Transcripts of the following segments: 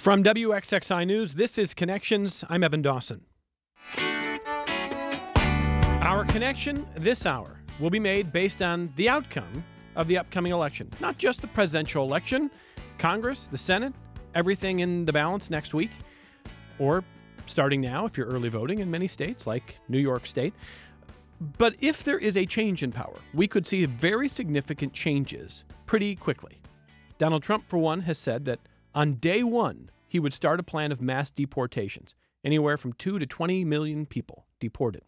From WXXI News, this is Connections. I'm Evan Dawson. Our connection this hour will be made based on the outcome of the upcoming election. Not just the presidential election, Congress, the Senate, everything in the balance next week, or starting now if you're early voting in many states like New York State. But if there is a change in power, we could see very significant changes pretty quickly. Donald Trump, for one, has said that on day one, he would start a plan of mass deportations, anywhere from 2 to 20 million people deported.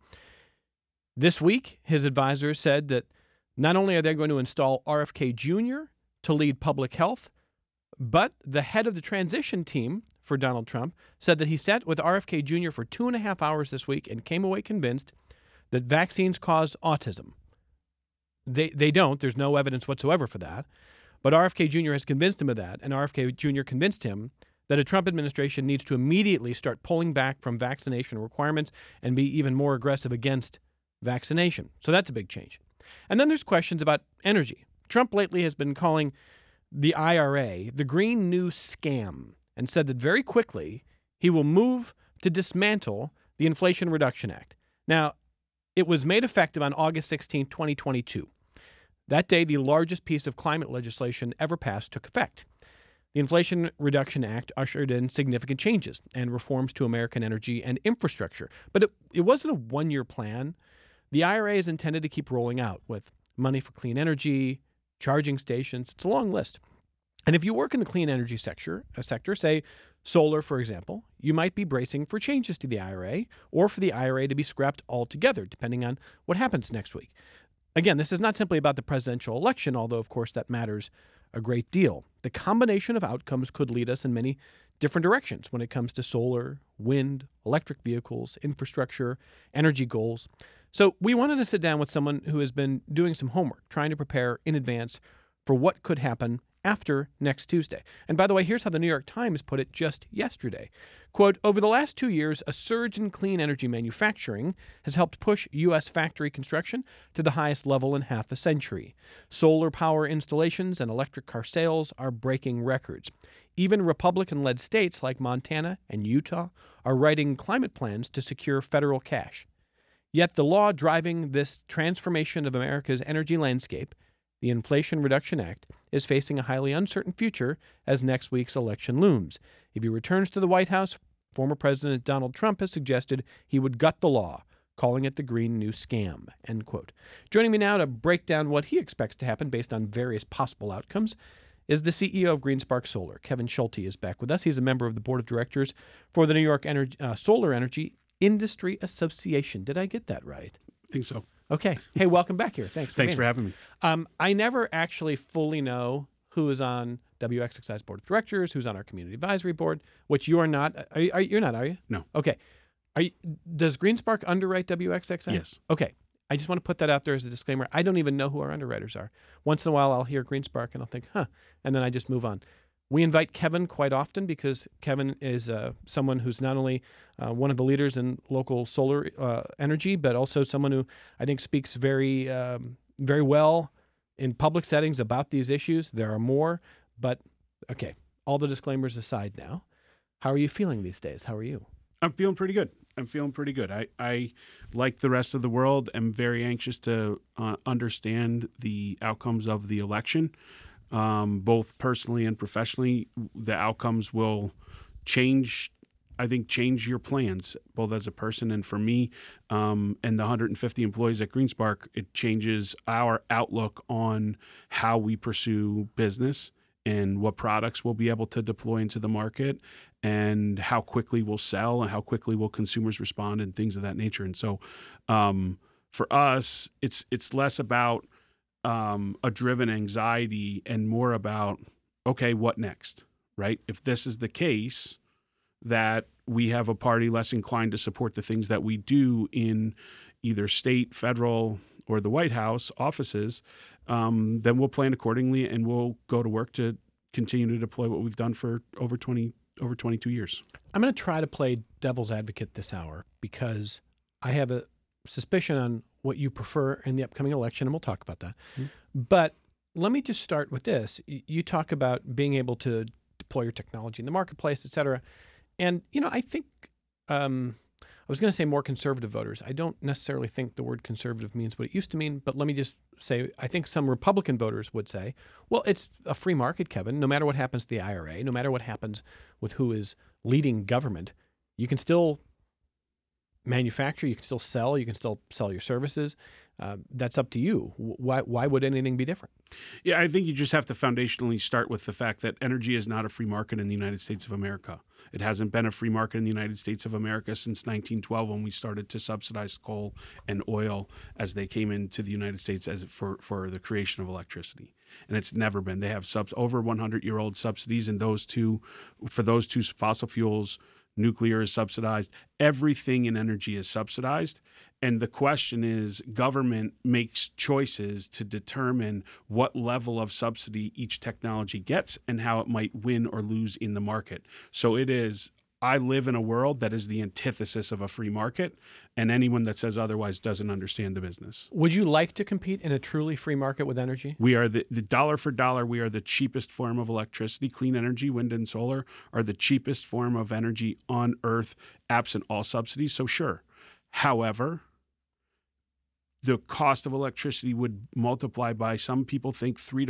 This week, his advisors said that not only are they going to install RFK Jr. to lead public health, but the head of the transition team for Donald Trump said that he sat with RFK Jr. for 2.5 hours this week and came away convinced that vaccines cause autism. They don't. There's no evidence whatsoever for that. But RFK Jr. has convinced him of that, and RFK Jr. convinced him that a Trump administration needs to immediately start pulling back from vaccination requirements and be even more aggressive against vaccination. So that's a big change. And then there's questions about energy. Trump lately has been calling the IRA the Green New Scam and said that very quickly he will move to dismantle the Inflation Reduction Act. Now, it was made effective on August 16, 2022. That day, the largest piece of climate legislation ever passed took effect. The Inflation Reduction Act ushered in significant changes and reforms to American energy and infrastructure. But it wasn't a one-year plan. The IRA is intended to keep rolling out with money for clean energy, charging stations. It's a long list. And if you work in the clean energy sector, say solar, for example, you might be bracing for changes to the IRA or for the IRA to be scrapped altogether, depending on what happens next week. Again, this is not simply about the presidential election, although, of course, that matters a great deal. The combination of outcomes could lead us in many different directions when it comes to solar, wind, electric vehicles, infrastructure, energy goals. So we wanted to sit down with someone who has been doing some homework, trying to prepare in advance for what could happen after next Tuesday. And by the way, here's how the New York Times put it just yesterday. Quote, over the last 2 years, a surge in clean energy manufacturing has helped push U.S. factory construction to the highest level in half a century. Solar power installations and electric car sales are breaking records. Even Republican-led states like Montana and Utah are writing climate plans to secure federal cash. Yet the law driving this transformation of America's energy landscape, the Inflation Reduction Act, is facing a highly uncertain future as next week's election looms. If he returns to the White House, former President Donald Trump has suggested he would gut the law, calling it the Green New Scam, end quote. Joining me now to break down what he expects to happen based on various possible outcomes is the CEO of GreenSpark Solar. Kevin Schulte is back with us. He's a member of the board of directors for the New York Solar Energy Industry Association. Did I get that right? I think so. Okay. Hey, welcome back here. Thanks for having me. I never actually fully know who is on WXXI's board of directors, who's on our community advisory board, which you are not. You're not, are you? No. Okay. Does GreenSpark underwrite WXXI? Yes. Okay. I just want to put that out there as a disclaimer. I don't even know who our underwriters are. Once in a while, I'll hear GreenSpark and I'll think, and then I just move on. We invite Kevin quite often because Kevin is someone who's not only one of the leaders in local solar energy, but also someone who I think speaks very, very well in public settings about these issues. There are more, but okay, all the disclaimers aside now. How are you feeling these days? How are you? I'm feeling pretty good. I like the rest of the world, am very anxious to understand the outcomes of the election. Both personally and professionally, the outcomes will change your plans, both as a person and for me, and the 150 employees at GreenSpark. It changes our outlook on how we pursue business and what products we'll be able to deploy into the market and how quickly we'll sell and how quickly will consumers respond and things of that nature. And so for us, it's less about a driven anxiety and more about, okay, what next, right? If this is the case, that we have a party less inclined to support the things that we do in either state, federal, or the White House offices, then we'll plan accordingly and we'll go to work to continue to deploy what we've done for over 22 years. I'm going to try to play devil's advocate this hour because I have a suspicion on what you prefer in the upcoming election, and we'll talk about that. Mm-hmm. But let me just start with this. You talk about being able to deploy your technology in the marketplace, et cetera. And, I think I was going to say more conservative voters. I don't necessarily think the word conservative means what it used to mean, but let me just say, I think some Republican voters would say, well, it's a free market, Kevin. No matter what happens to the IRA, no matter what happens with who is leading government, you can still manufacture, you can still sell your services. That's up to you. Why would anything be different? Yeah, I think you just have to foundationally start with the fact that energy is not a free market in the United States of America. It hasn't been a free market in the United States of America since 1912 when we started to subsidize coal and oil as they came into the United States for the creation of electricity. And it's never been. They have over 100-year-old subsidies, and for those two fossil fuels, nuclear is subsidized. Everything in energy is subsidized. And the question is, government makes choices to determine what level of subsidy each technology gets and how it might win or lose in the market. So I live in a world that is the antithesis of a free market, and anyone that says otherwise doesn't understand the business. Would you like to compete in a truly free market with energy? We are the dollar for dollar. We are the cheapest form of electricity. Clean energy, wind and solar, are the cheapest form of energy on Earth, absent all subsidies. So sure. However, the cost of electricity would multiply by, some people think, 3 to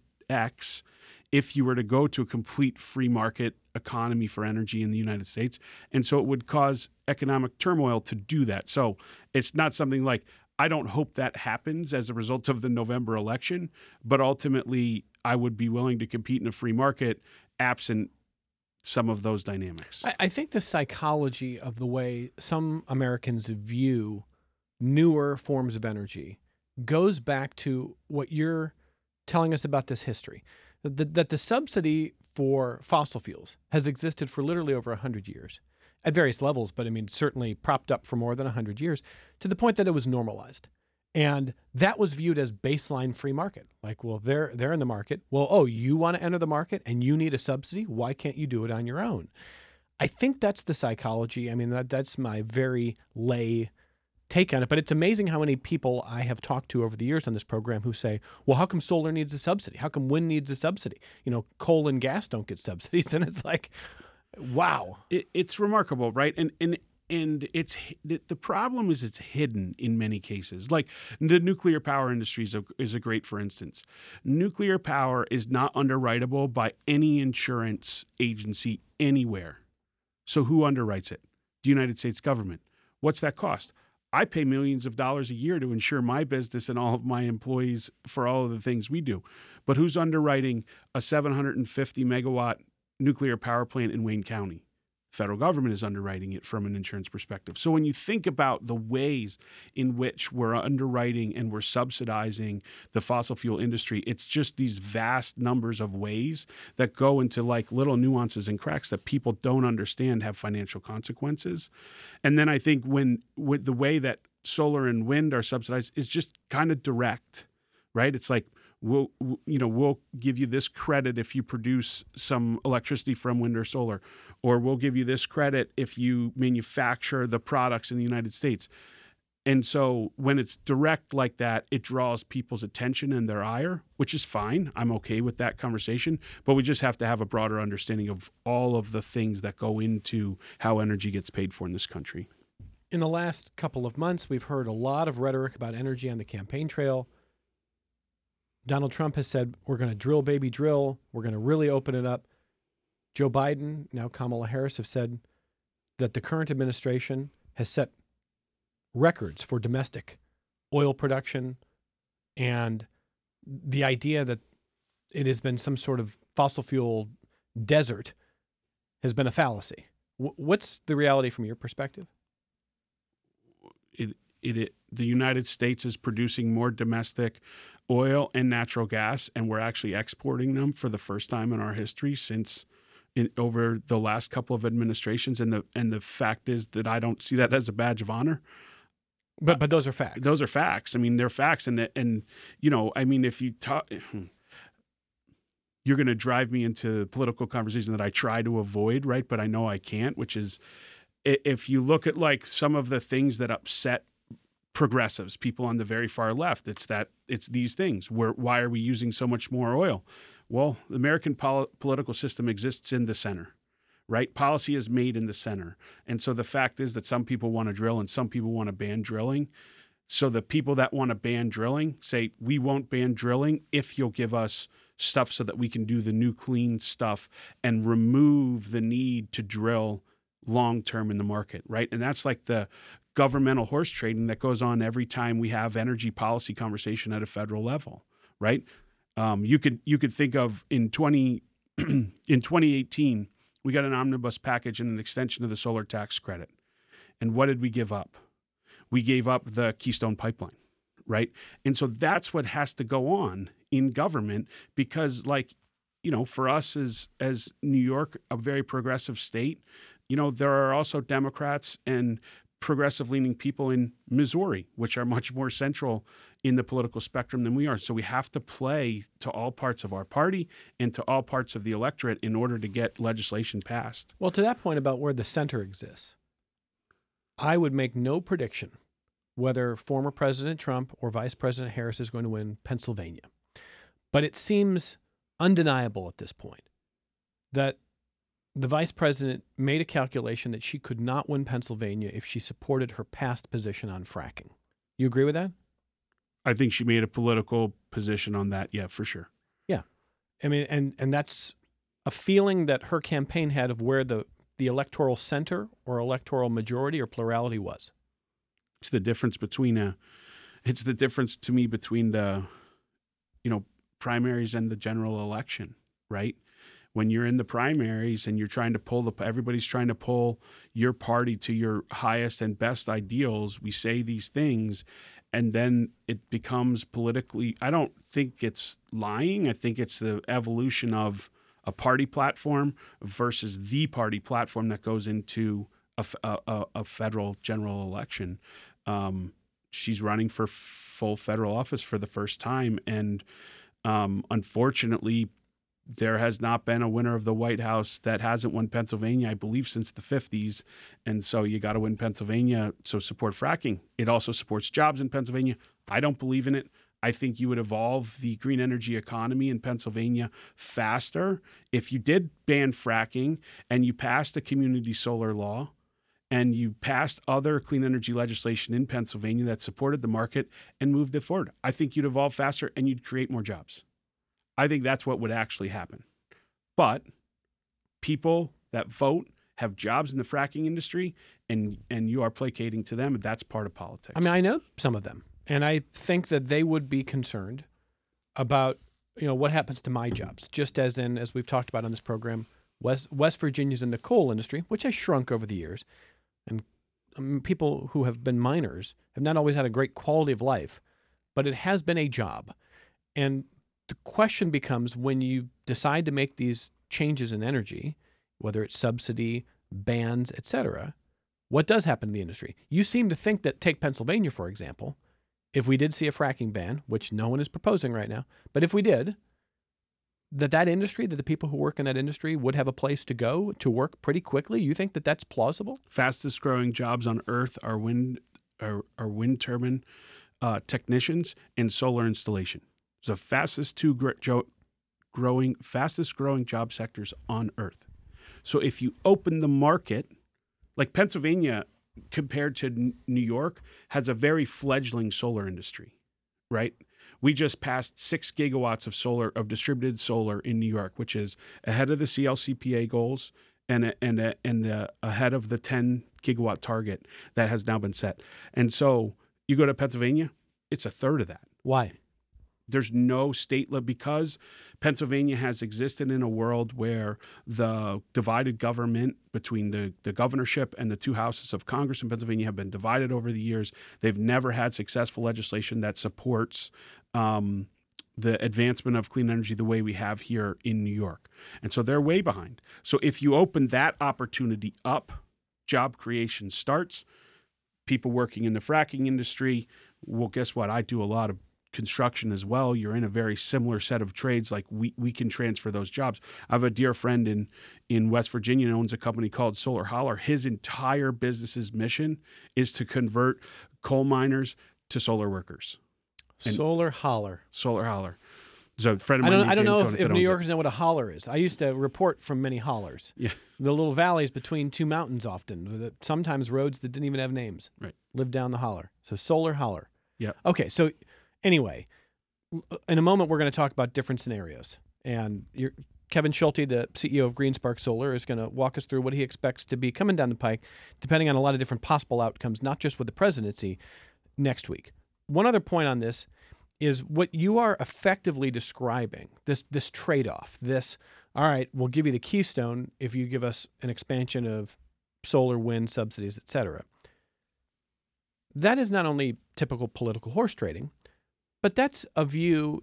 4x if you were to go to a complete free market economy for energy in the United States. And so it would cause economic turmoil to do that. So it's not something like, I don't hope that happens as a result of the November election, but ultimately I would be willing to compete in a free market absent some of those dynamics. I think the psychology of the way some Americans view newer forms of energy goes back to what you're telling us about this history, that the subsidy for fossil fuels has existed for literally over 100 years at various levels, but I mean, certainly propped up for more than 100 years, to the point that it was normalized. And that was viewed as baseline free market. Like, well, they're in the market. Well, oh, you want to enter the market and you need a subsidy? Why can't you do it on your own? I think that's the psychology. I mean, that's my very lay take on it. But it's amazing how many people I have talked to over the years on this program who say, well, how come solar needs a subsidy? How come wind needs a subsidy? Coal and gas don't get subsidies. And it's like, wow. It's remarkable, right? And it's the problem is it's hidden in many cases. Like the nuclear power industry is a great, for instance. Nuclear power is not underwritable by any insurance agency anywhere. So who underwrites it? The United States government. What's that cost? I pay millions of dollars a year to insure my business and all of my employees for all of the things we do. But who's underwriting a 750 megawatt nuclear power plant in Wayne County? Federal government is underwriting it from an insurance perspective. So when you think about the ways in which we're underwriting and we're subsidizing the fossil fuel industry, it's just these vast numbers of ways that go into like little nuances and cracks that people don't understand have financial consequences. And then I think with the way that solar and wind are subsidized is just kind of direct, right? It's like, we'll give you this credit if you produce some electricity from wind or solar, or we'll give you this credit if you manufacture the products in the United States. And so when it's direct like that, it draws people's attention and their ire, which is fine. I'm okay with that conversation, but we just have to have a broader understanding of all of the things that go into how energy gets paid for in this country. In the last couple of months, we've heard a lot of rhetoric about energy on the campaign trail. Donald Trump has said, we're going to drill, baby, drill. We're going to really open it up. Joe Biden, now Kamala Harris, have said that the current administration has set records for domestic oil production, and the idea that it has been some sort of fossil fuel desert has been a fallacy. What's the reality from your perspective? The United States is producing more domestic oil and natural gas, and we're actually exporting them for the first time in our history over the last couple of administrations. And the fact is that I don't see that as a badge of honor. But those are facts. Those are facts. I mean, they're facts. And if you talk, you're going to drive me into a political conversation that I try to avoid, right? But I know I can't, which is if you look at like some of the things that upset progressives, people on the very far left. It's these things. Why are we using so much more oil? Well, the American political system exists in the center, right? Policy is made in the center. And so the fact is that some people want to drill and some people want to ban drilling. So the people that want to ban drilling say, we won't ban drilling if you'll give us stuff so that we can do the new clean stuff and remove the need to drill long-term in the market, right? And that's like the governmental horse trading that goes on every time we have energy policy conversation at a federal level, right? You could think of in 2018, we got an omnibus package and an extension of the solar tax credit. And what did we give up? We gave up the Keystone Pipeline, right? And so that's what has to go on in government because, like, for us as New York, a very progressive state, there are also Democrats and progressive-leaning people in Missouri, which are much more central in the political spectrum than we are. So we have to play to all parts of our party and to all parts of the electorate in order to get legislation passed. Well, to that point about where the center exists, I would make no prediction whether former President Trump or Vice President Harris is going to win Pennsylvania. But it seems undeniable at this point that the vice president made a calculation that she could not win Pennsylvania if she supported her past position on fracking. You agree with that? I think she made a political position on that. Yeah, for sure. Yeah. I mean, and that's a feeling that her campaign had of where the electoral center or electoral majority or plurality was. It's the difference between between the, primaries and the general election, right? When you're in the primaries and you're trying to everybody's trying to pull your party to your highest and best ideals, we say these things, and then it becomes politically, I don't think it's lying. I think it's the evolution of a party platform versus the party platform that goes into a federal general election. She's running for full federal office for the first time. And unfortunately, there has not been a winner of the White House that hasn't won Pennsylvania, I believe, since the 50s. And so you got to win Pennsylvania. So support fracking. It also supports jobs in Pennsylvania. I don't believe in it. I think you would evolve the green energy economy in Pennsylvania faster if you did ban fracking and you passed a community solar law and you passed other clean energy legislation in Pennsylvania that supported the market and moved it forward. I think you'd evolve faster and you'd create more jobs. I think that's what would actually happen. But people that vote have jobs in the fracking industry, and you are placating to them, and that's part of politics. I mean, I know some of them, and I think that they would be concerned about, what happens to my jobs, just as we've talked about on this program, West Virginia's in the coal industry, which has shrunk over the years, and people who have been miners have not always had a great quality of life, but it has been a job. And the question becomes, when you decide to make these changes in energy, whether it's subsidy, bans, etc., what does happen to the industry? You seem to think that, take Pennsylvania, for example, if we did see a fracking ban, which no one is proposing right now, but if we did, that industry, that the people who work in that industry would have a place to go to work pretty quickly. You think that that's plausible? Fastest growing jobs on Earth are wind turbine technicians and solar installation. It's the fastest growing job sectors on Earth. So if you open the market, like Pennsylvania compared to New York has a very fledgling solar industry, right? We just passed 6 gigawatts of distributed solar in New York, which is ahead of the CLCPA goals and ahead of the 10 gigawatt target that has now been set. And so you go to Pennsylvania, it's a third of that. Why? There's no state because Pennsylvania has existed in a world where the divided government between the governorship and the two houses of Congress in Pennsylvania have been divided over the years. They've never had successful legislation that supports the advancement of clean energy the way we have here in New York. And so they're way behind. So if you open that opportunity up, job creation starts. People working in the fracking industry, well, guess what? I do a lot of construction as well. You're in a very similar set of trades. Like we can transfer those jobs. I have a dear friend in West Virginia who owns a company called Solar Holler. His entire business's mission is to convert coal miners to solar workers. And Solar holler. solar holler. So a friend of I mine. don't know if that New owns it. Yorkers know what a holler is. I used to report from many hollers. Yeah. The little valleys between two mountains often. Sometimes roads that didn't even have names. Right. Lived down the holler. So solar holler. Yeah. Okay. So anyway, in a moment, we're going to talk about different scenarios. And Kevin Schulte, the CEO of GreenSpark Solar, is going to walk us through what he expects to be coming down the pike, depending on a lot of different possible outcomes, not just with the presidency next week. One other point on this is what you are effectively describing, this trade-off, all right, we'll give you the keystone if you give us an expansion of solar, wind, subsidies, et cetera. That is not only typical political horse trading, but that's a view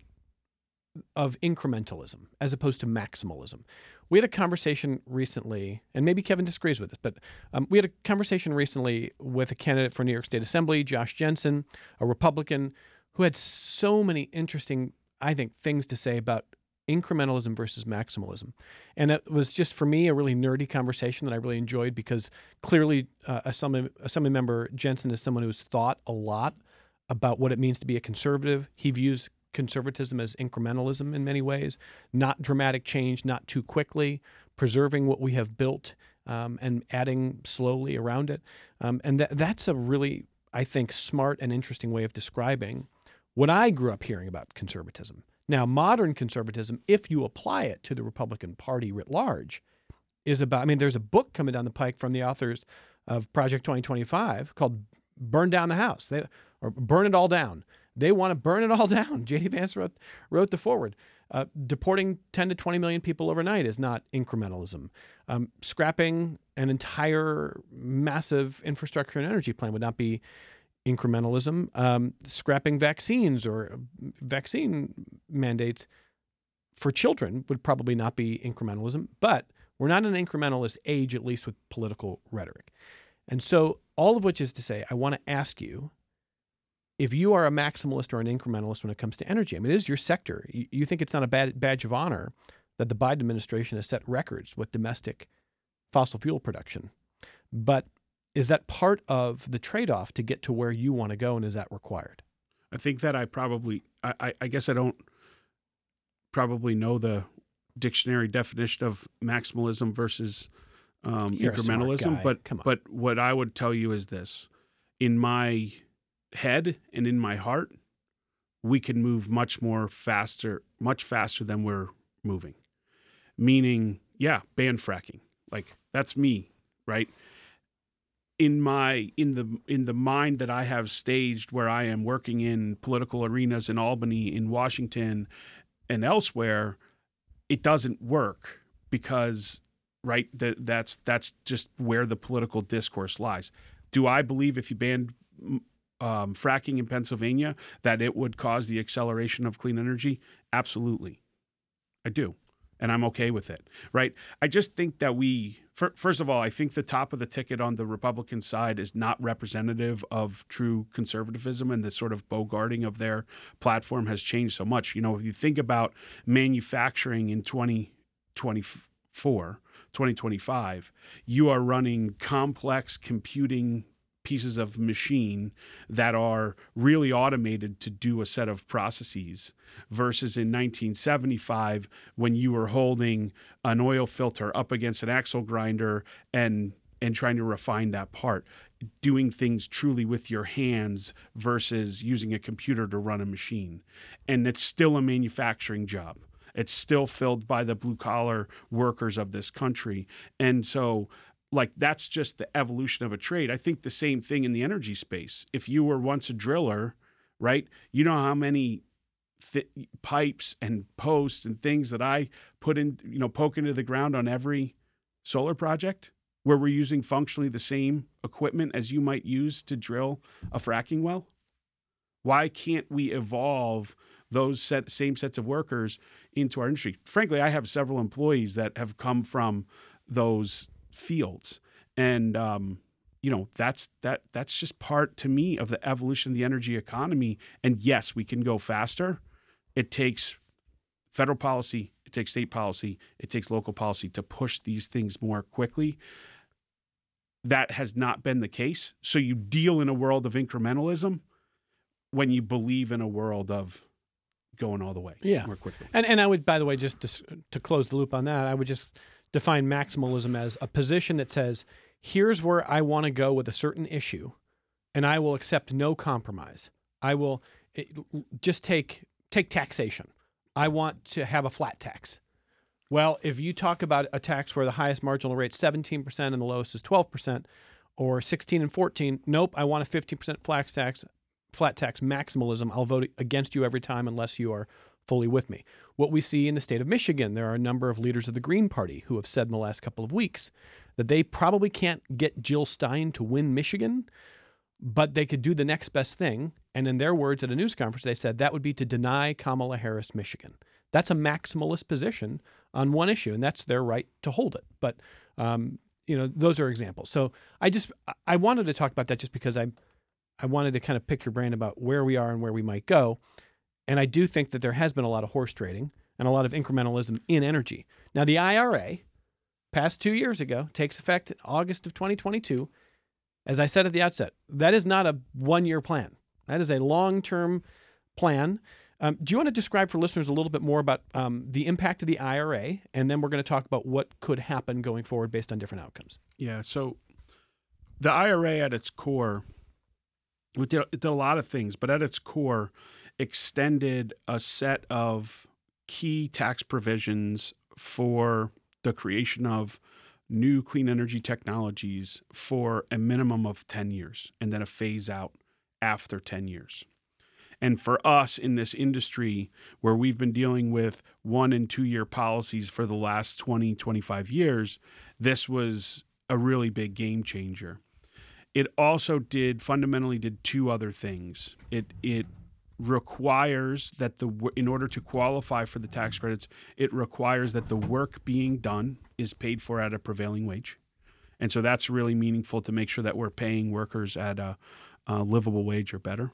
of incrementalism as opposed to maximalism. We had a conversation recently, and maybe Kevin disagrees with this, but we had a conversation recently with a candidate for New York State Assembly, Josh Jensen, a Republican, who had so many interesting, I think, things to say about incrementalism versus maximalism. And it was just, for me, a really nerdy conversation that I really enjoyed because clearly Assembly member Jensen is someone who's thought a lot about what it means to be a conservative. He views conservatism as incrementalism in many ways, not dramatic change, not too quickly, preserving what we have built and adding slowly around it. And that's a really, I think, smart and interesting way of describing what I grew up hearing about conservatism. Now, modern conservatism, if you apply it to the Republican Party writ large, is about, there's a book coming down the pike from the authors of Project 2025 called Burn Down the House, or Burn It All Down. They want to burn it all down. J.D. Vance wrote the foreword. Deporting 10 to 20 million people overnight is not incrementalism. Scrapping an entire massive infrastructure and energy plan would not be incrementalism. Scrapping vaccines or vaccine mandates for children would probably not be incrementalism, but we're not in an incrementalist age, at least with political rhetoric. And so all of which is to say, I want to ask you, if you are a maximalist or an incrementalist when it comes to energy, it is your sector. You think it's not a badge of honor that the Biden administration has set records with domestic fossil fuel production. But is that part of the trade-off to get to where you want to go, and is that required? I think that I guess I don't probably know the dictionary definition of maximalism versus You're incrementalism, but what I would tell you is this: in my head and in my heart, we can move much faster than we're moving. Meaning, ban fracking. Like, that's me, right? In the mind that I have staged, where I am working in political arenas in Albany, in Washington, and elsewhere, it doesn't work because, right, that's just where the political discourse lies. Do I believe if you banned fracking in Pennsylvania that it would cause the acceleration of clean energy? Absolutely. I do. And I'm okay with it, right? I just think that first of all, I think the top of the ticket on the Republican side is not representative of true conservatism, and the sort of bogarting of their platform has changed so much. If you think about manufacturing in 2025, you are running complex computing pieces of machine that are really automated to do a set of processes, versus in 1975 when you were holding an oil filter up against an axle grinder and trying to refine that part, doing things truly with your hands versus using a computer to run a machine. And it's still a manufacturing job. It's still filled by the blue collar workers of this country. And so, that's just the evolution of a trade. I think the same thing in the energy space. If you were once a driller, right, you know how many pipes and posts and things that I put in, poke into the ground on every solar project, where we're using functionally the same equipment as you might use to drill a fracking well. Why can't we evolve those same sets of workers into our industry? Frankly, I have several employees that have come from those fields, and that's just part, to me, of the evolution of the energy economy. And yes, we can go faster. It takes federal policy, it takes state policy, it takes local policy to push these things more quickly. that has not been the case. So you deal in a world of incrementalism when you believe in a world of going all the way more quickly. And I would, by the way, just to close the loop on that, I would just define maximalism as a position that says, here's where I want to go with a certain issue, and I will accept no compromise. I will just take taxation. I want to have a flat tax. Well, if you talk about a tax where the highest marginal rate is 17% and the lowest is 12%, or 16 and 14, nope, I want a 15% flat tax maximalism. I'll vote against you every time unless you are fully with me. What we see in the state of Michigan, there are a number of leaders of the Green Party who have said in the last couple of weeks that they probably can't get Jill Stein to win Michigan, but they could do the next best thing. And in their words at a news conference, they said that would be to deny Kamala Harris Michigan. That's a maximalist position on one issue, and that's their right to hold it. But, those are examples. So I wanted to talk about that just because I wanted to kind of pick your brain about where we are and where we might go. And I do think that there has been a lot of horse trading and a lot of incrementalism in energy. Now, the IRA, passed 2 years ago, takes effect in August of 2022. As I said at the outset, that is not a one-year plan. That is a long-term plan. Do you want to describe for listeners a little bit more about the impact of the IRA, and then we're going to talk about what could happen going forward based on different outcomes? Yeah, so the IRA at its core, it did a lot of things, but at its core, extended a set of key tax provisions for the creation of new clean energy technologies for a minimum of 10 years, and then a phase out after 10 years. And for us in this industry where we've been dealing with 1 and 2 year policies for the last 20, 25 years, this was a really big game changer. It also fundamentally did two other things. It requires that in order to qualify for the tax credits, it requires that the work being done is paid for at a prevailing wage. And so that's really meaningful to make sure that we're paying workers at a livable wage or better.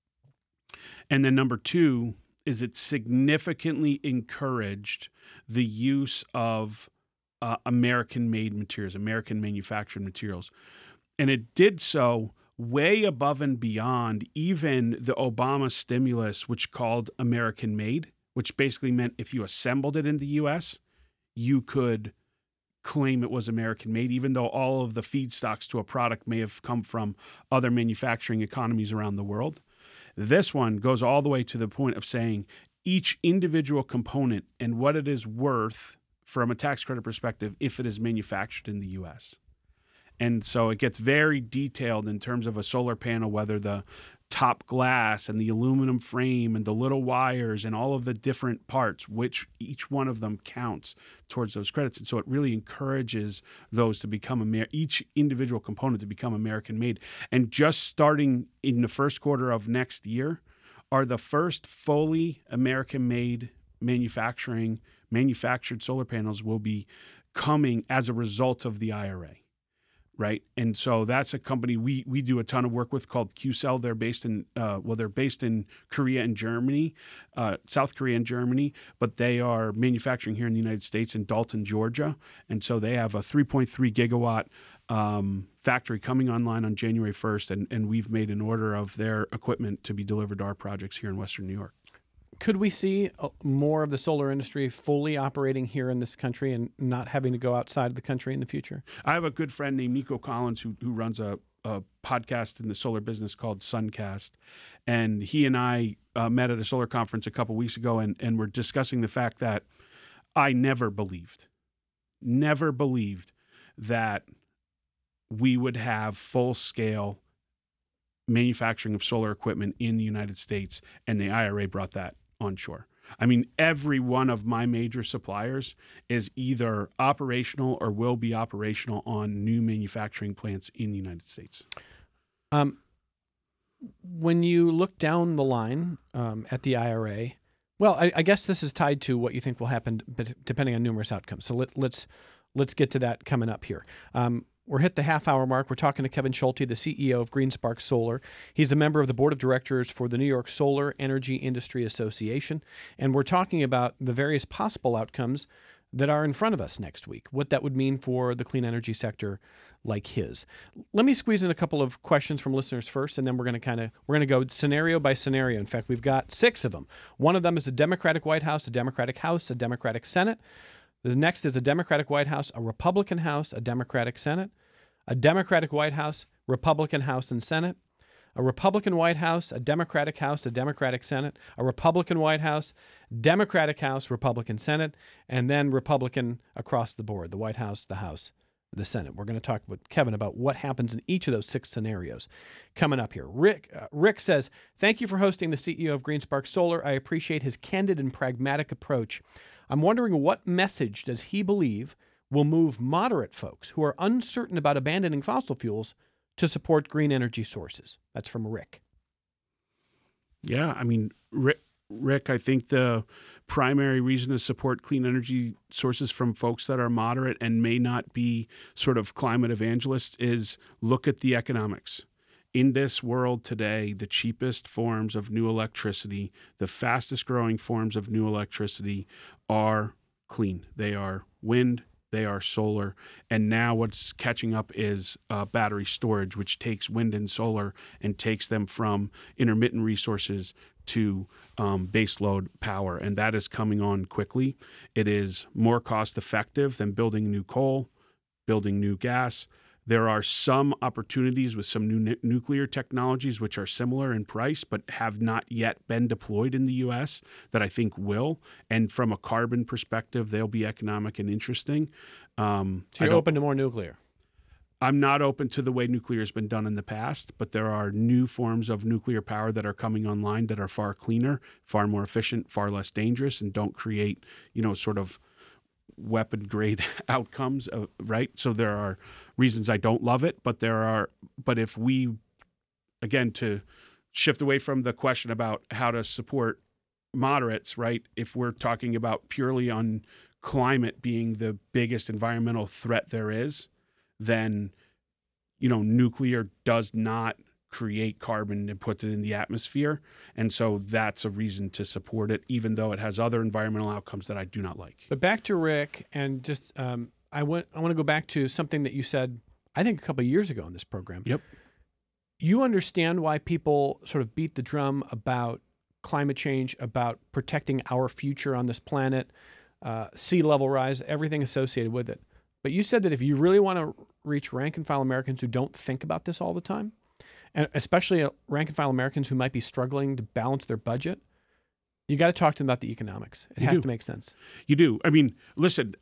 And then number two is it significantly encouraged the use of American-made materials, American manufactured materials. And it did so way above and beyond even the Obama stimulus, which called American-made, which basically meant if you assembled it in the U.S., you could claim it was American-made, even though all of the feedstocks to a product may have come from other manufacturing economies around the world. This one goes all the way to the point of saying each individual component and what it is worth from a tax credit perspective if it is manufactured in the U.S. And so it gets very detailed in terms of a solar panel, whether the top glass and the aluminum frame and the little wires and all of the different parts, which each one of them counts towards those credits. And so it really encourages those to become each individual component to become American made. And just starting in the first quarter of next year are the first fully American made manufactured solar panels will be coming as a result of the IRA. Right. And so that's a company we do a ton of work with called Qcell. They're based in Korea and Germany, South Korea and Germany, but they are manufacturing here in the United States in Dalton, Georgia. And so they have a 3.3 gigawatt factory coming online on January 1st. And we've made an order of their equipment to be delivered to our projects here in Western New York. Could we see more of the solar industry fully operating here in this country and not having to go outside of the country in the future? I have a good friend named Nico Collins who runs a podcast in the solar business called Suncast. And he and I met at a solar conference a couple weeks ago and we're discussing the fact that I never believed that we would have full-scale manufacturing of solar equipment in the United States, and the IRA brought that onshore. I mean, every one of my major suppliers is either operational or will be operational on new manufacturing plants in the United States. When you look down the line at the IRA, well, I guess this is tied to what you think will happen, but depending on numerous outcomes. So let's get to that coming up here. We're hit the half-hour mark. We're talking to Kevin Schulte, the CEO of GreenSpark Solar. He's a member of the board of directors for the New York Solar Energy Industry Association, and we're talking about the various possible outcomes that are in front of us next week, what that would mean for the clean energy sector like his. Let me squeeze in a couple of questions from listeners first, and then we're going to go scenario by scenario. In fact, we've got 6 of them. One of them is a Democratic White House, a Democratic House, a Democratic Senate. The next is a Democratic White House, a Republican House, a Democratic Senate, a Democratic White House, Republican House and Senate, a Republican White House, a Democratic House, a Democratic Senate, a Republican White House, Democratic House, Republican Senate, and then Republican across the board, the White House, the House, the Senate. We're going to talk with Kevin about what happens in each of those 6 scenarios coming up here. Rick says, thank you for hosting the CEO of GreenSpark Solar. I appreciate his candid and pragmatic approach. I'm wondering what message does he believe will move moderate folks who are uncertain about abandoning fossil fuels to support green energy sources? That's from Rick. Yeah, I mean, Rick, I think the primary reason to support clean energy sources from folks that are moderate and may not be sort of climate evangelists is look at the economics. In this world today, the cheapest forms of new electricity, the fastest growing forms of new electricity are clean. They are wind, they are solar, and now what's catching up is battery storage, which takes wind and solar and takes them from intermittent resources to baseload power, and that is coming on quickly. It is more cost effective than building new coal, building new gas. There are some opportunities with some new nuclear technologies which are similar in price but have not yet been deployed in the U.S. that I think will. And from a carbon perspective, they'll be economic and interesting. So you're open to more nuclear? I'm not open to the way nuclear has been done in the past, but there are new forms of nuclear power that are coming online that are far cleaner, far more efficient, far less dangerous, and don't create, sort of weapon grade outcomes, right? So there are reasons I don't love it, but if we, again, to shift away from the question about how to support moderates, right? If we're talking about purely on climate being the biggest environmental threat there is, then, nuclear does not create carbon and put it in the atmosphere. And so that's a reason to support it, even though it has other environmental outcomes that I do not like. But back to Rick, and just I want to go back to something that you said, I think a couple of years ago in this program. Yep. You understand why people sort of beat the drum about climate change, about protecting our future on this planet, sea level rise, everything associated with it. But you said that if you really want to reach rank and file Americans who don't think about this all the time, and especially rank and file Americans who might be struggling to balance their budget, you got to talk to them about the economics. It has to make sense. You do. I mean, listen,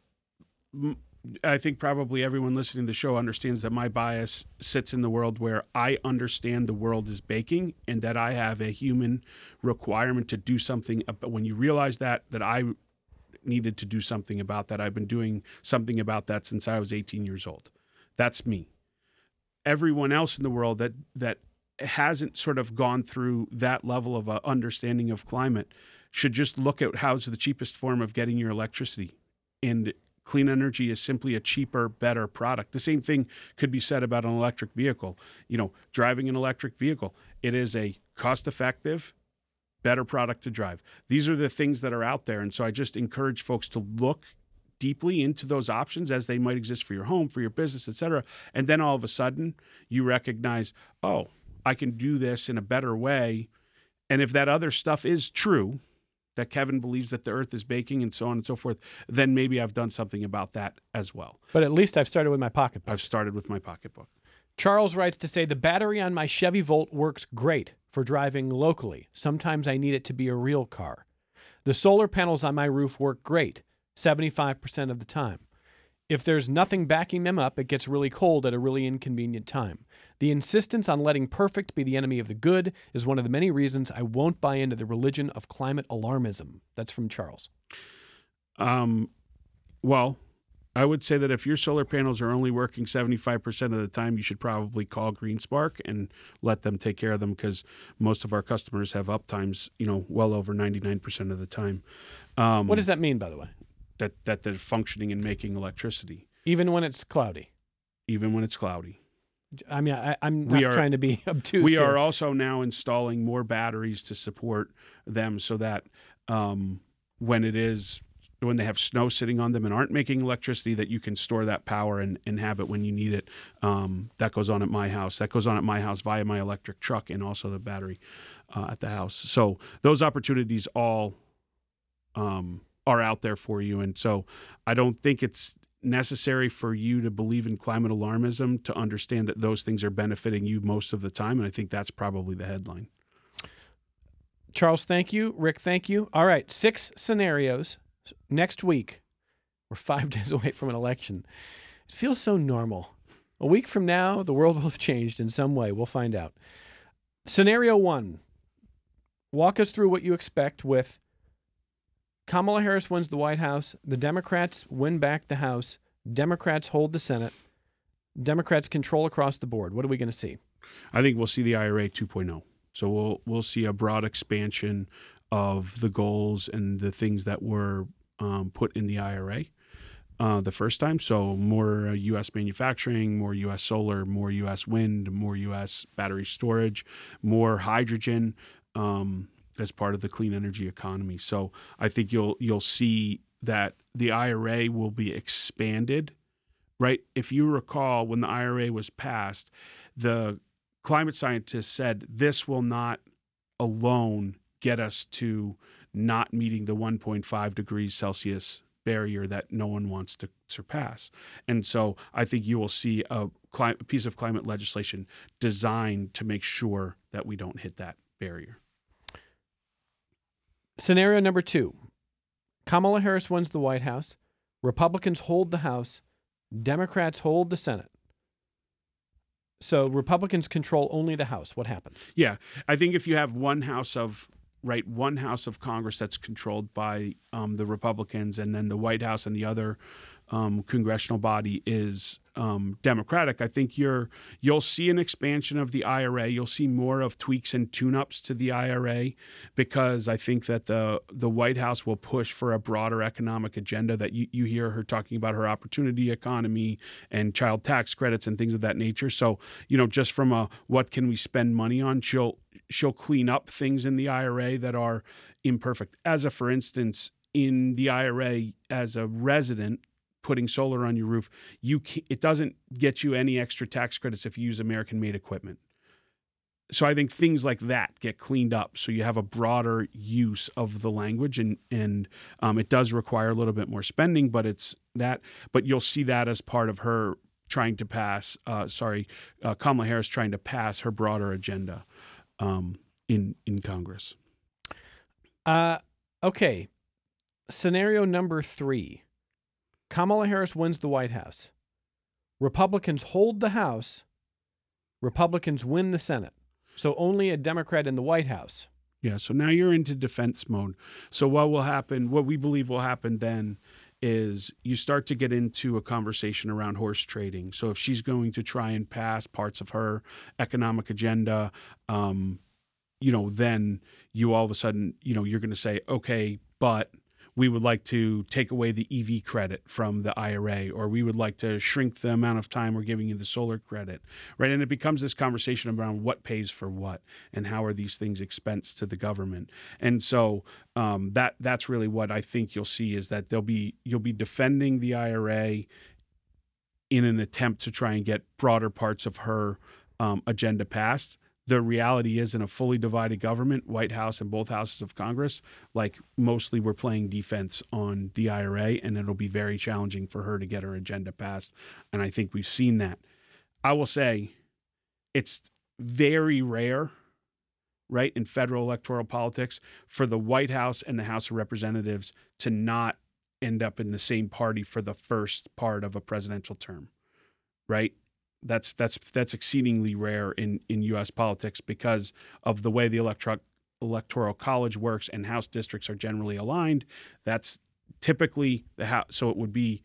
I think probably everyone listening to the show understands that my bias sits in the world where I understand the world is baking and that I have a human requirement to do something. But when you realize that I needed to do something about that, I've been doing something about that since I was 18 years old. That's me. Everyone else in the world that hasn't sort of gone through that level of understanding of climate should just look at how's the cheapest form of getting your electricity. And clean energy is simply a cheaper, better product. The same thing could be said about an electric vehicle. Driving an electric vehicle, it is a cost-effective, better product to drive. These are the things that are out there. And so I just encourage folks to look deeply into those options as they might exist for your home, for your business, et cetera. And then all of a sudden you recognize, oh, I can do this in a better way. And if that other stuff is true, that Kevin believes that the earth is baking and so on and so forth, then maybe I've done something about that as well. But at least I've started with my pocketbook. I've started with my pocketbook. Charles writes to say, the battery on my Chevy Volt works great for driving locally. Sometimes I need it to be a real car. The solar panels on my roof work great, 75% of the time. If there's nothing backing them up, it gets really cold at a really inconvenient time. The insistence on letting perfect be the enemy of the good is one of the many reasons I won't buy into the religion of climate alarmism. That's from Charles. Well, I would say that if your solar panels are only working 75% of the time, you should probably call GreenSpark and let them take care of them, because most of our customers have uptimes, well over 99% of the time. What does that mean, by the way? That they're functioning and making electricity. Even when it's cloudy? Even when it's cloudy. I mean, I'm not trying to be obtuse. We are also now installing more batteries to support them so that when it is when they have snow sitting on them and aren't making electricity, that you can store that power and have it when you need it. That goes on at my house. That goes on at my house via my electric truck and also the battery at the house. So those opportunities all are out there for you. And so I don't think it's necessary for you to believe in climate alarmism to understand that those things are benefiting you most of the time. And I think that's probably the headline. Charles, thank you. Rick, thank you. All right, 6 scenarios. Next week, we're 5 days away from an election. It feels so normal. A week from now, the world will have changed in some way. We'll find out. Scenario 1. Walk us through what you expect with Kamala Harris wins the White House. The Democrats win back the House. Democrats hold the Senate. Democrats control across the board. What are we going to see? I think we'll see the IRA 2.0. So we'll see a broad expansion of the goals and the things that were put in the IRA the first time. So more U.S. manufacturing, more U.S. solar, more U.S. wind, more U.S. battery storage, more hydrogen as part of the clean energy economy. So I think you'll see that the IRA will be expanded, right? If you recall, when the IRA was passed, the climate scientists said this will not alone get us to not meeting the 1.5 degrees Celsius barrier that no one wants to surpass. And so I think you will see a piece of climate legislation designed to make sure that we don't hit that barrier. Scenario number 2. Kamala Harris wins the White House. Republicans hold the House. Democrats hold the Senate. So Republicans control only the House. What happens? Yeah, I think if you have one house of Congress that's controlled by the Republicans, and then the White House and the other congressional body is Democratic, I think you'll see an expansion of the IRA. You'll see more of tweaks and tune-ups to the IRA, because I think that the White House will push for a broader economic agenda. That you hear her talking about her opportunity economy and child tax credits and things of that nature. So just from a what can we spend money on, she'll clean up things in the IRA that are imperfect. For instance, in the IRA, as a resident putting solar on your roof, it doesn't get you any extra tax credits if you use American-made equipment. So I think things like that get cleaned up, so you have a broader use of the language, and it does require a little bit more spending, but But you'll see that as part of her trying to pass. Kamala Harris trying to pass her broader agenda in Congress. Okay. Scenario number 3. Kamala Harris wins the White House. Republicans hold the House. Republicans win the Senate. So only a Democrat in the White House. Yeah, so now you're into defense mode. So what we believe will happen then is you start to get into a conversation around horse trading. So if she's going to try and pass parts of her economic agenda, then you all of a sudden, you're going to say, okay, but we would like to take away the EV credit from the IRA, or we would like to shrink the amount of time we're giving you the solar credit, right? And it becomes this conversation around what pays for what and how are these things expensed to the government. And so that's really what I think you'll see, is that you'll be defending the IRA in an attempt to try and get broader parts of her agenda passed. The reality is, in a fully divided government, White House and both houses of Congress, mostly we're playing defense on the IRA, and it'll be very challenging for her to get her agenda passed. And I think we've seen that. I will say it's very rare, right, in federal electoral politics for the White House and the House of Representatives to not end up in the same party for the first part of a presidential term, right? That's exceedingly rare in U.S. politics because of the way the electoral college works, and House districts are generally aligned. That's typically the House. So it would be,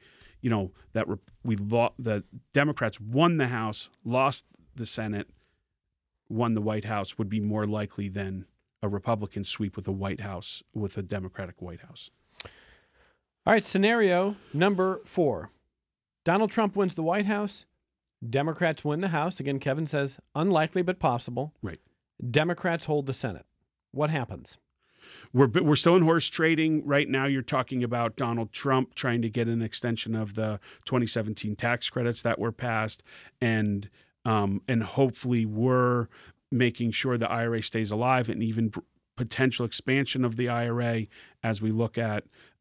the Democrats won the House, lost the Senate, won the White House would be more likely than a Republican sweep with a Democratic White House. All right, scenario number 4. Donald Trump wins the White House. Democrats win the House. Again, Kevin says unlikely but possible. Right. Democrats hold the Senate. What happens? we're still in horse trading right now. You're talking about Donald Trump trying to get an extension of the 2017 tax credits that were passed, and hopefully we're making sure the IRA stays alive, and even potential expansion of the IRA as we look at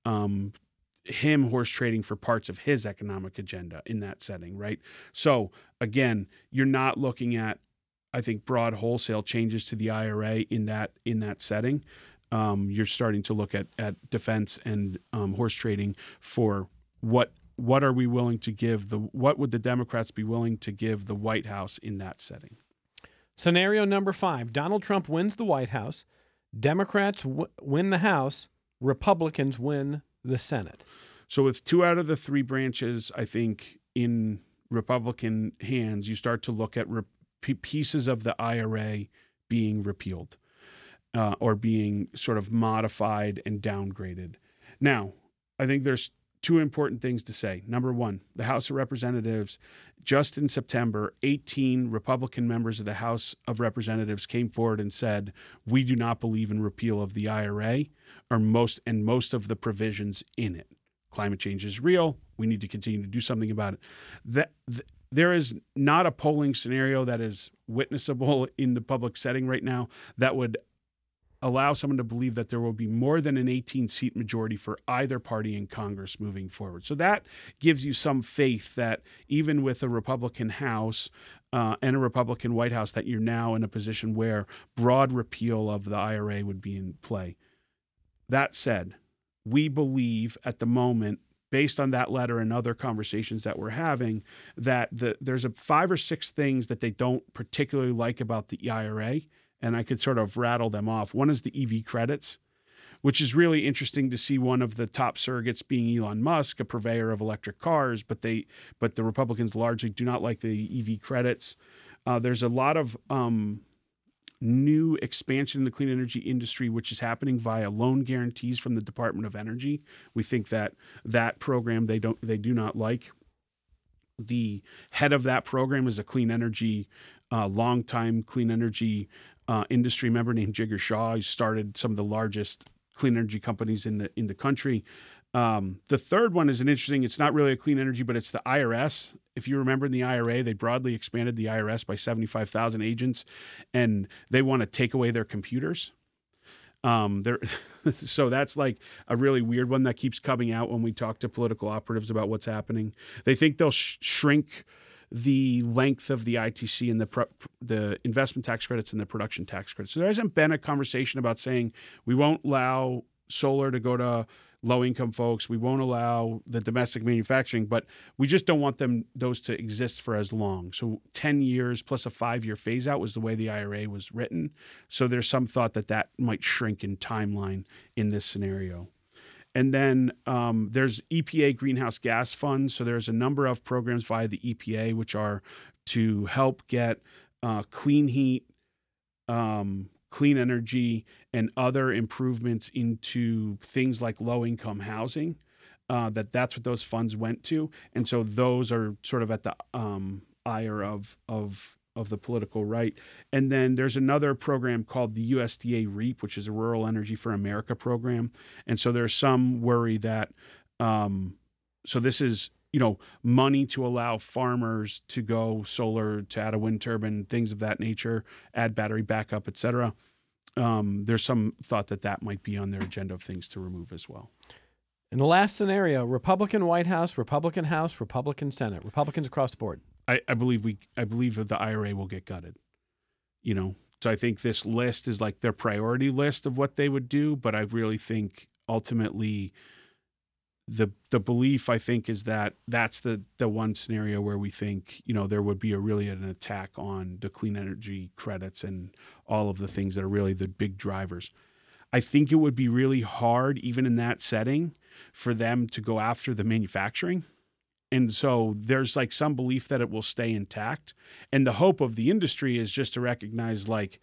him horse trading for parts of his economic agenda in that setting, right? So again, you're not looking at, I think, broad wholesale changes to the IRA in that setting. You're starting to look at defense and horse trading for what are we willing to give what would the Democrats be willing to give the White House in that setting? Scenario number 5: Donald Trump wins the White House, Democrats win the House, Republicans win the Senate. So with 2 out of the 3 branches, I think, in Republican hands, you start to look at pieces of the IRA being repealed or being sort of modified and downgraded. Now, I think there's 2 important things to say. Number 1, the House of Representatives, just in September, 18 Republican members of the House of Representatives came forward and said, we do not believe in repeal of the IRA or most of the provisions in it. Climate change is real. We need to continue to do something about it. There is not a polling scenario that is witnessable in the public setting right now that would allow someone to believe that there will be more than an 18-seat majority for either party in Congress moving forward. So that gives you some faith that even with a Republican House and a Republican White House, that you're now in a position where broad repeal of the IRA would be in play. That said, we believe at the moment, based on that letter and other conversations that we're having, that there's 5 or 6 things that they don't particularly like about the IRA, and I could sort of rattle them off. One is the EV credits, which is really interesting to see one of the top surrogates being Elon Musk, a purveyor of electric cars, but the Republicans largely do not like the EV credits. There's a lot of new expansion in the clean energy industry, which is happening via loan guarantees from the Department of Energy. We think that program they do not like. The head of that program is a clean energy, longtime clean energy industry member named Jigar Shah. He started some of the largest clean energy companies in the country. The third one is it's not really a clean energy, but it's the IRS. If you remember in the IRA, they broadly expanded the IRS by 75,000 agents, and they want to take away their computers. So that's like a really weird one that keeps coming out when we talk to political operatives about what's happening. They think they'll shrink the length of the ITC and the investment tax credits and the production tax credits. So there hasn't been a conversation about saying we won't allow solar to go to low-income folks. We won't allow the domestic manufacturing, but we just don't want those to exist for as long. So 10 years plus a 5-year phase-out was the way the IRA was written. So there's some thought that might shrink in timeline in this scenario. And then there's EPA greenhouse gas funds. So there's a number of programs via the EPA, which are to help get clean heat, clean energy, and other improvements into things like low-income housing. That's what those funds went to, and so those are sort of at the ire of the political right. And then there's another program called the USDA REAP, which is a Rural Energy for America program, and so there's some worry that so this is money to allow farmers to go solar, to add a wind turbine, things of that nature, add battery backup, et cetera. There's some thought that might be on their agenda of things to remove as well. In the last scenario, Republican White House, Republican Senate, Republicans across the board. I believe that the IRA will get gutted. So I think this list is like their priority list of what they would do, but I really think ultimately the belief, I think, is that that's the one scenario where we think, there would be an attack on the clean energy credits and all of the things that are really the big drivers. I think it would be really hard, even in that setting, for them to go after the manufacturing. And so there's like some belief that it will stay intact. And the hope of the industry is just to recognize, like,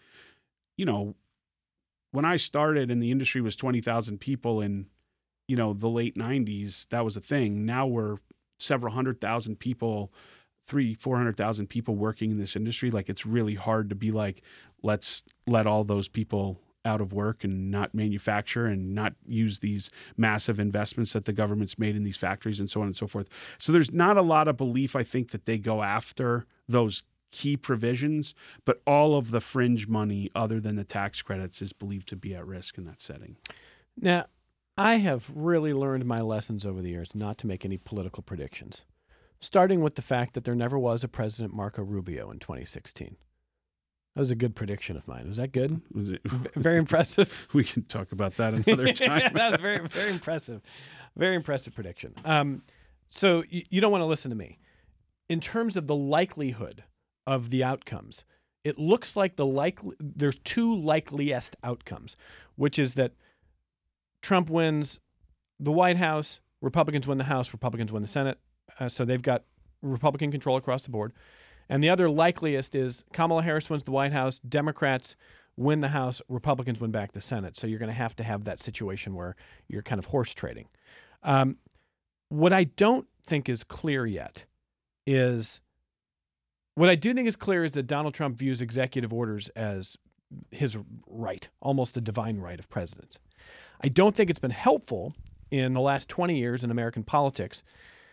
when I started and the industry was 20,000 people in the late 90s, that was a thing. Now we're several 100,000 people, 300,000-400,000 people working in this industry. Like, it's really hard to be like, let's let all those people out of work and not manufacture and not use these massive investments that the government's made in these factories and so on and so forth. So there's not a lot of belief, I think, that they go after those key provisions, but all of the fringe money other than the tax credits is believed to be at risk in that setting. Now, I have really learned my lessons over the years not to make any political predictions, starting with the fact that there never was a President Marco Rubio in 2016. That was a good prediction of mine. Was that good? Was it, Very impressive. we can talk about that another time. Yeah, that was very, very impressive. Very impressive prediction. So you don't want to listen to me. In terms of the likelihood of the outcomes, it looks like there's two likeliest outcomes, which is that Trump wins the White House, Republicans win the House, Republicans win the Senate. So they've got Republican control across the board. And the other likeliest is Kamala Harris wins the White House, Democrats win the House, Republicans win back the Senate. So you're going to have that situation where you're kind of horse trading. What I don't think is clear yet is what I do think is clear is that Donald Trump views executive orders as his right, almost a divine right of presidents. I don't think it's been helpful in the last 20 years in American politics.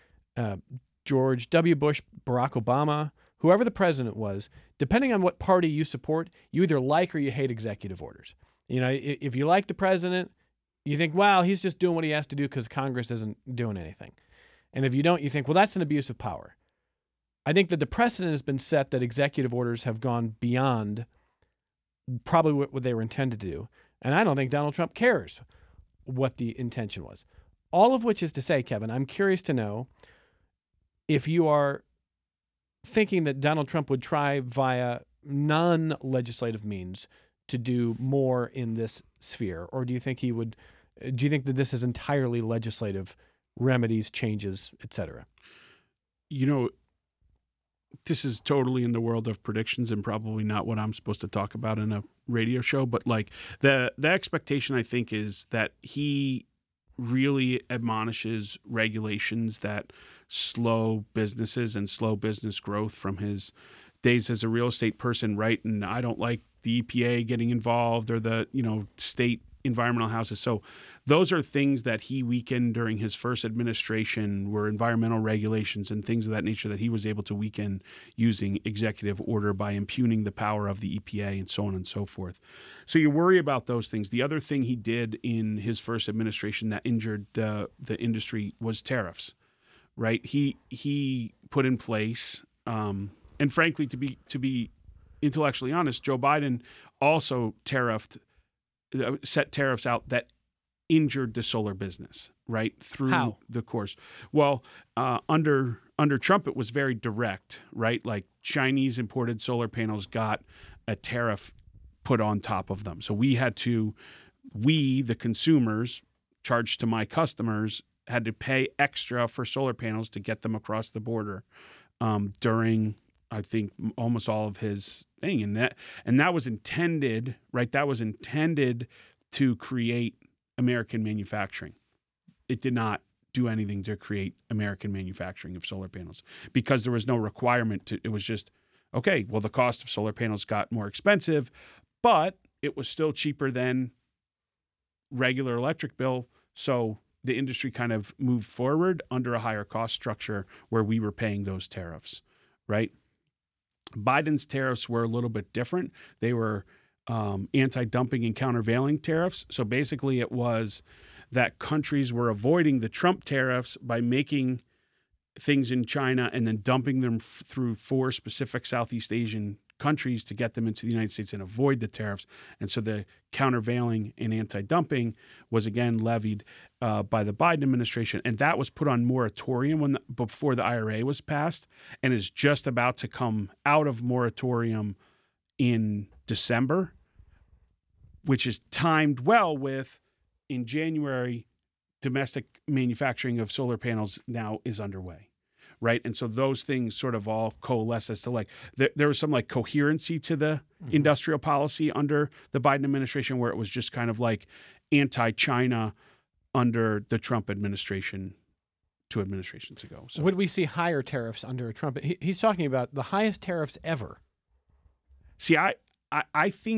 George W. Bush, Barack Obama, whoever the president was, depending on what party you support, you either like or you hate executive orders. You know, if you like the president, you think, wow, he's just doing what he has to do because Congress isn't doing anything. And if you don't, you think, well, that's an abuse of power. I think that the precedent has been set that executive orders have gone beyond probably what they were intended to do. And I don't think Donald Trump cares what the intention was. All of which is to say, Kevin, I'm curious to know if you are thinking that Donald Trump would try via non-legislative means to do more in this sphere, or do you think that this is entirely legislative remedies, changes, et cetera? You know, this is totally in the world of predictions and probably not what I'm supposed to talk about in a radio show, but like the expectation, I think, is that he really admonishes regulations that slow businesses and slow business growth from his days as a real estate person, right? And I don't like the EPA getting involved or the, state environmental houses. So those are things that he weakened during his first administration, were environmental regulations and things of that nature that he was able to weaken using executive order by impugning the power of the EPA and so on and so forth. So you worry about those things. The other thing he did in his first administration that injured the industry was tariffs, right? He put in place, and frankly, to be intellectually honest, Joe Biden also set tariffs out that injured the solar business, right? Through the course. Well, under Trump, it was very direct, right? Like Chinese imported solar panels got a tariff put on top of them. So we, the consumers, charged to my customers, had to pay extra for solar panels to get them across the border during, I think, almost all of his thing. And that was intended, right? That was intended to create American manufacturing. It did not do anything to create American manufacturing of solar panels because there was no requirement it was just, okay, well, the cost of solar panels got more expensive, but it was still cheaper than regular electric bill. So the industry kind of moved forward under a higher cost structure where we were paying those tariffs, right? Biden's tariffs were a little bit different. They were anti-dumping and countervailing tariffs. So basically it was that countries were avoiding the Trump tariffs by making things in China and then dumping them through 4 specific Southeast Asian countries to get them into the United States and avoid the tariffs. And so the countervailing and anti-dumping was again levied by the Biden administration. And that was put on moratorium before the IRA was passed and is just about to come out of moratorium in December, which is timed well with in January, domestic manufacturing of solar panels now is underway. Right. And so those things sort of all coalesce as to like there was some like coherency to the industrial policy under the Biden administration where it was just kind of like anti-China under the Trump administration 2 administrations ago. So would we see higher tariffs under Trump? He's talking about the highest tariffs ever. See, I think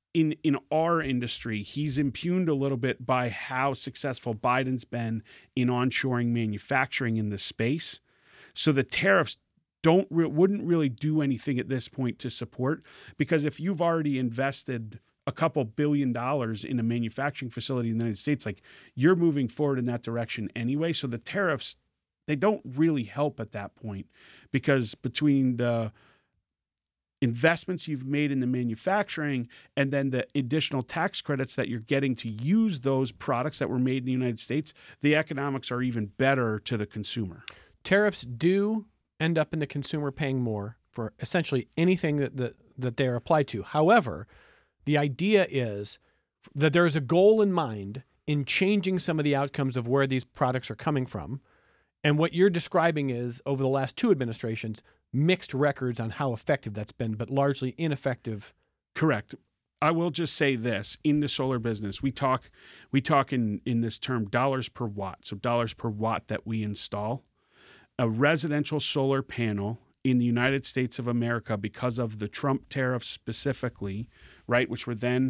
in our industry, he's impugned a little bit by how successful Biden's been in onshoring manufacturing in the space. So the tariffs wouldn't really do anything at this point to support, because if you've already invested a couple $1 billion in a manufacturing facility in the United States, like, you're moving forward in that direction anyway. So the tariffs, they don't really help at that point, because between the investments you've made in the manufacturing and then the additional tax credits that you're getting to use those products that were made in the United States, the economics are even better to the consumer. Tariffs do end up in the consumer paying more for essentially anything that they're applied to. However, the idea is that there is a goal in mind in changing some of the outcomes of where these products are coming from. And what you're describing is, over the last 2 administrations, mixed records on how effective that's been, but largely ineffective. Correct. I will just say this: in the solar business, we talk in this term dollars per watt. So dollars per watt that we install. A residential solar panel in the United States of America, because of the Trump tariffs specifically, right, which were then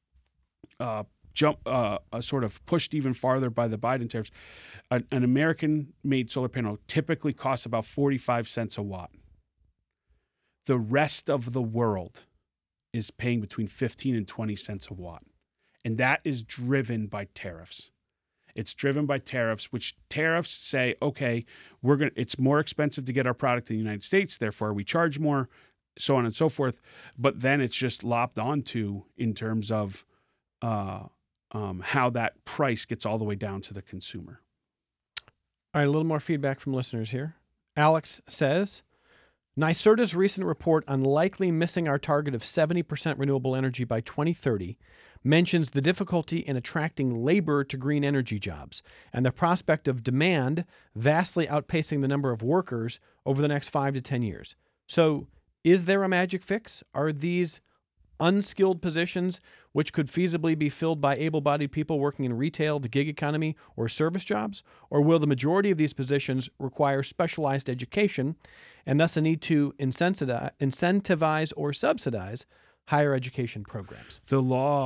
sort of pushed even farther by the Biden tariffs, an American-made solar panel typically costs about 45 cents a watt. The rest of the world is paying between 15 and 20 cents a watt, and that is driven by tariffs. It's driven by tariffs, which tariffs say, okay, it's more expensive to get our product in the United States, therefore we charge more, so on and so forth. But then it's just lopped onto in terms of how that price gets all the way down to the consumer. All right, a little more feedback from listeners here. Alex says, NYSERDA's recent report on likely missing our target of 70% renewable energy by 2030 mentions the difficulty in attracting labor to green energy jobs and the prospect of demand vastly outpacing the number of workers over the next 5 to 10 years. So is there a magic fix? Are these unskilled positions which could feasibly be filled by able-bodied people working in retail, the gig economy, or service jobs? Or will the majority of these positions require specialized education and thus a need to incentivize or subsidize higher education programs? The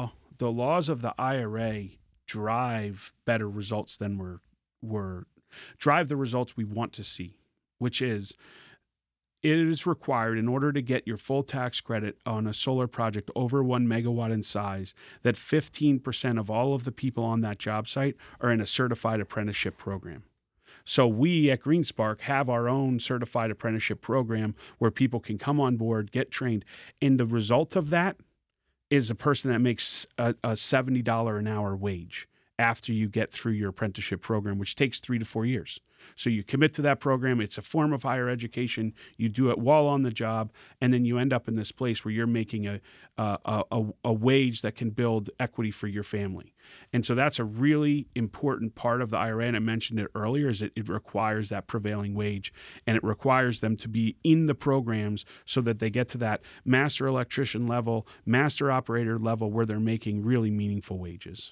laws of the IRA drive better results than drive the results we want to see, which is, it is required, in order to get your full tax credit on a solar project over 1 megawatt in size, that 15% of all of the people on that job site are in a certified apprenticeship program. So we at GreenSpark have our own certified apprenticeship program where people can come on board, get trained. And the result of that is a person that makes a $70 an hour wage after you get through your apprenticeship program, which takes 3 to 4 years. So you commit to that program. It's a form of higher education. You do it while on the job, and then you end up in this place where you're making a wage that can build equity for your family. And so that's a really important part of the IRA, and I mentioned it earlier, is it requires that prevailing wage, and it requires them to be in the programs so that they get to that master electrician level, master operator level, where they're making really meaningful wages.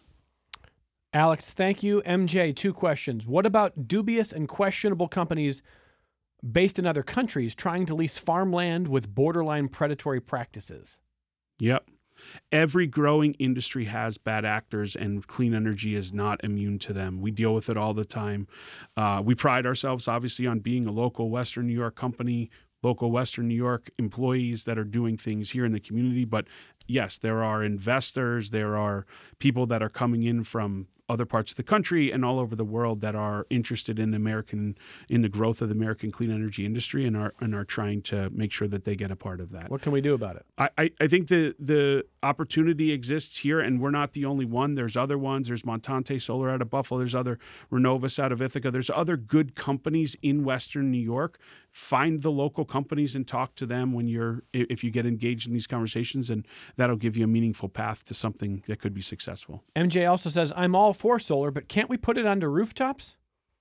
Alex, thank you. MJ, 2 questions. What about dubious and questionable companies based in other countries trying to lease farmland with borderline predatory practices? Yep. Every growing industry has bad actors, and clean energy is not immune to them. We deal with it all the time. We pride ourselves, obviously, on being a local Western New York company, local Western New York employees that are doing things here in the community. But yes, there are investors, there are people that are coming in from other parts of the country and all over the world that are interested in the growth of the American clean energy industry and are trying to make sure that they get a part of that. What can we do about it? I think the opportunity exists here, and we're not the only one. There's other ones. There's Montante Solar out of Buffalo. There's other Renovus out of Ithaca. There's other good companies in Western New York. Find the local companies and talk to them if you get engaged in these conversations, and that'll give you a meaningful path to something that could be successful. MJ also says, I'm all for solar, but can't we put it under rooftops?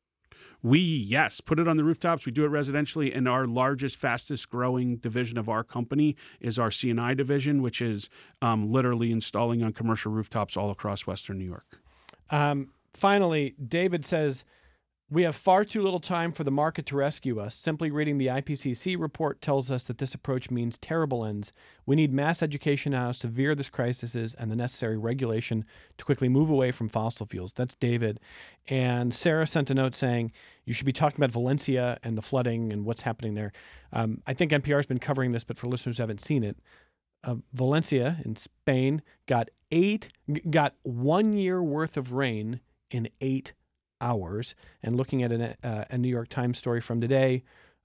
Yes, put it on the rooftops. We do it residentially, and our largest, fastest growing division of our company is our C&I division, which is literally installing on commercial rooftops all across Western New York. Finally, David says, We have far too little time for the market to rescue us. Simply reading the IPCC report tells us that this approach means terrible ends. We need mass education on how severe this crisis is and the necessary regulation to quickly move away from fossil fuels. That's David. And Sarah sent a note saying you should be talking about Valencia and the flooding and what's happening there. I think NPR has been covering this, but for listeners who haven't seen it, Valencia in Spain got 1 year worth of rain in 8 hours. And looking at a New York Times story from today,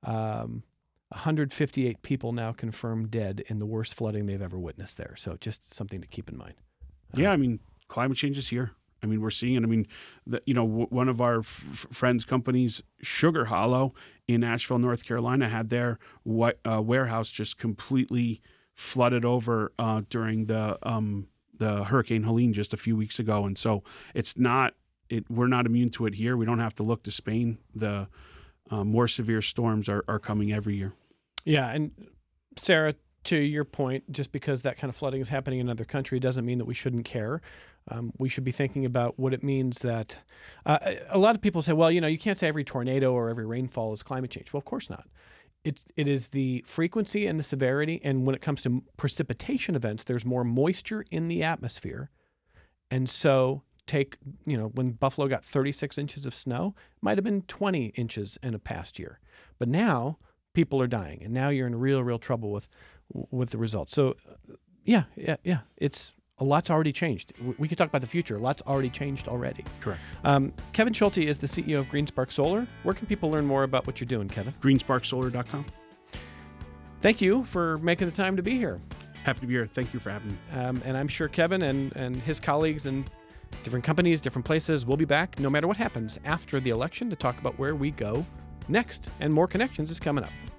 158 people now confirmed dead in the worst flooding they've ever witnessed there. So just something to keep in mind. Yeah, I mean, climate change is here. I mean, we're seeing it. I mean, one of our friends' companies, Sugar Hollow in Asheville, North Carolina, had their warehouse just completely flooded over during the Hurricane Helene just a few weeks ago. And so we're not immune to it here. We don't have to look to Spain. The more severe storms are coming every year. Yeah, and Sarah, to your point, just because that kind of flooding is happening in another country doesn't mean that we shouldn't care. We should be thinking about what it means that a lot of people say, well, you can't say every tornado or every rainfall is climate change. Well, of course not. It is the frequency and the severity. And when it comes to precipitation events, there's more moisture in the atmosphere. And so when Buffalo got 36 inches of snow, it might have been 20 inches in a past year. But now people are dying. And now you're in real trouble with the results. So yeah. It's a lot's already changed. We can talk about the future. A lot's already changed already. Correct. Kevin Schulte is the CEO of GreenSpark Solar. Where can people learn more about what you're doing, Kevin? GreenSparkSolar.com. Thank you for making the time to be here. Happy to be here. Thank you for having me. And I'm sure Kevin and his colleagues and different companies, different places will be back no matter what happens after the election to talk about where we go next. And More Connections is coming up.